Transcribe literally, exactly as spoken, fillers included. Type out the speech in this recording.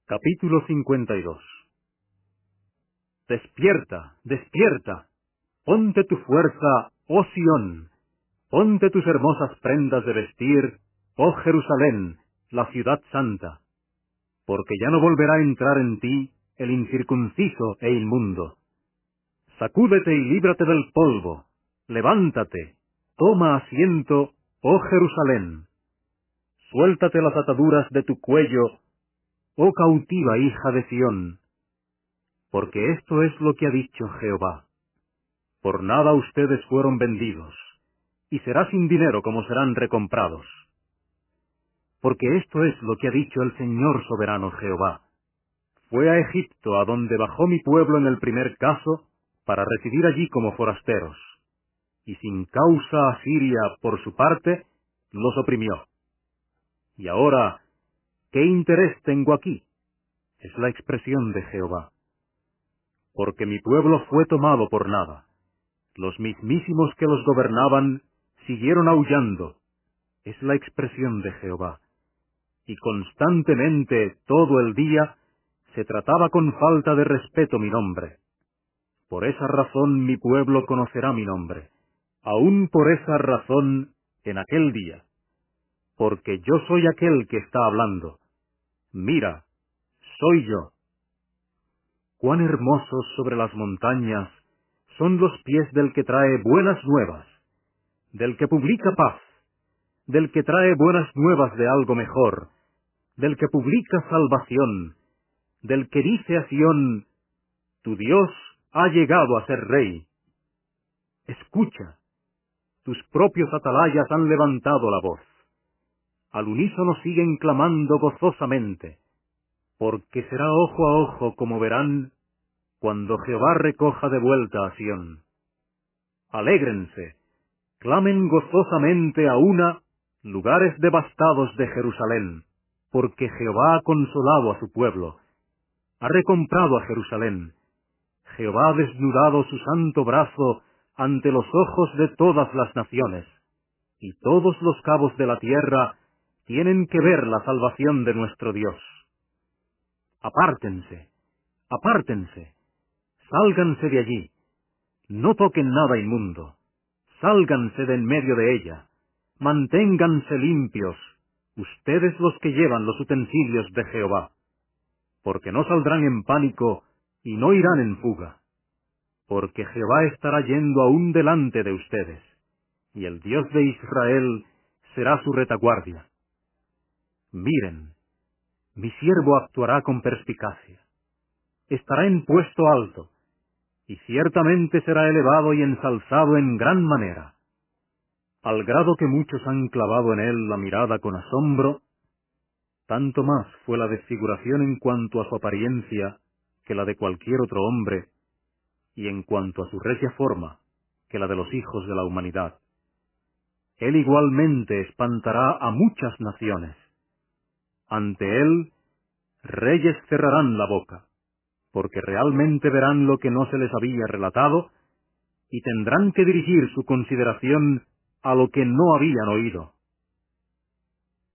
Capítulo cincuenta y dos. Despierta, despierta, ponte tu fuerza, oh Sión, ponte tus hermosas prendas de vestir, oh Jerusalén, la ciudad santa, porque ya no volverá a entrar en ti el incircunciso e inmundo. Sacúdete y líbrate del polvo, levántate, toma asiento, oh Jerusalén. Suéltate las ataduras de tu cuello, oh cautiva hija de Sión, porque esto es lo que ha dicho Jehová. Por nada ustedes fueron vendidos, y será sin dinero como serán recomprados. Porque esto es lo que ha dicho el Señor soberano Jehová. Fue a Egipto a donde bajó mi pueblo en el primer caso, para residir allí como forasteros, y sin causa Asiria, por su parte, los oprimió. Y ahora, ¿qué interés tengo aquí? Es la expresión de Jehová. Porque mi pueblo fue tomado por nada. Los mismísimos que los gobernaban siguieron aullando. Es la expresión de Jehová. Y constantemente, todo el día, se trataba con falta de respeto mi nombre. Por esa razón mi pueblo conocerá mi nombre. Aún por esa razón, en aquel día. Porque yo soy aquel que está hablando. Mira, soy yo. Cuán hermosos sobre las montañas son los pies del que trae buenas nuevas, del que publica paz, del que trae buenas nuevas de algo mejor, del que publica salvación, del que dice a Sión, tu Dios ha llegado a ser rey. Escucha, tus propios atalayas han levantado la voz. Al unísono siguen clamando gozosamente, porque será ojo a ojo como verán cuando Jehová recoja de vuelta a Sión. Alégrense, clamen gozosamente a una lugares devastados de Jerusalén, porque Jehová ha consolado a su pueblo, ha recomprado a Jerusalén. Jehová ha desnudado su santo brazo ante los ojos de todas las naciones, y todos los cabos de la tierra tienen que ver la salvación de nuestro Dios. Apártense, apártense, sálganse de allí, no toquen nada inmundo, sálganse de en medio de ella, manténganse limpios, ustedes los que llevan los utensilios de Jehová, porque no saldrán en pánico y no irán en fuga, porque Jehová estará yendo aún delante de ustedes, y el Dios de Israel será su retaguardia. Miren, mi siervo actuará con perspicacia, estará en puesto alto, y ciertamente será elevado y ensalzado en gran manera, al grado que muchos han clavado en él la mirada con asombro. Tanto más fue la desfiguración en cuanto a su apariencia que la de cualquier otro hombre, y en cuanto a su recia forma que la de los hijos de la humanidad. Él igualmente espantará a muchas naciones. Ante él, reyes cerrarán la boca, porque realmente verán lo que no se les había relatado, y tendrán que dirigir su consideración a lo que no habían oído.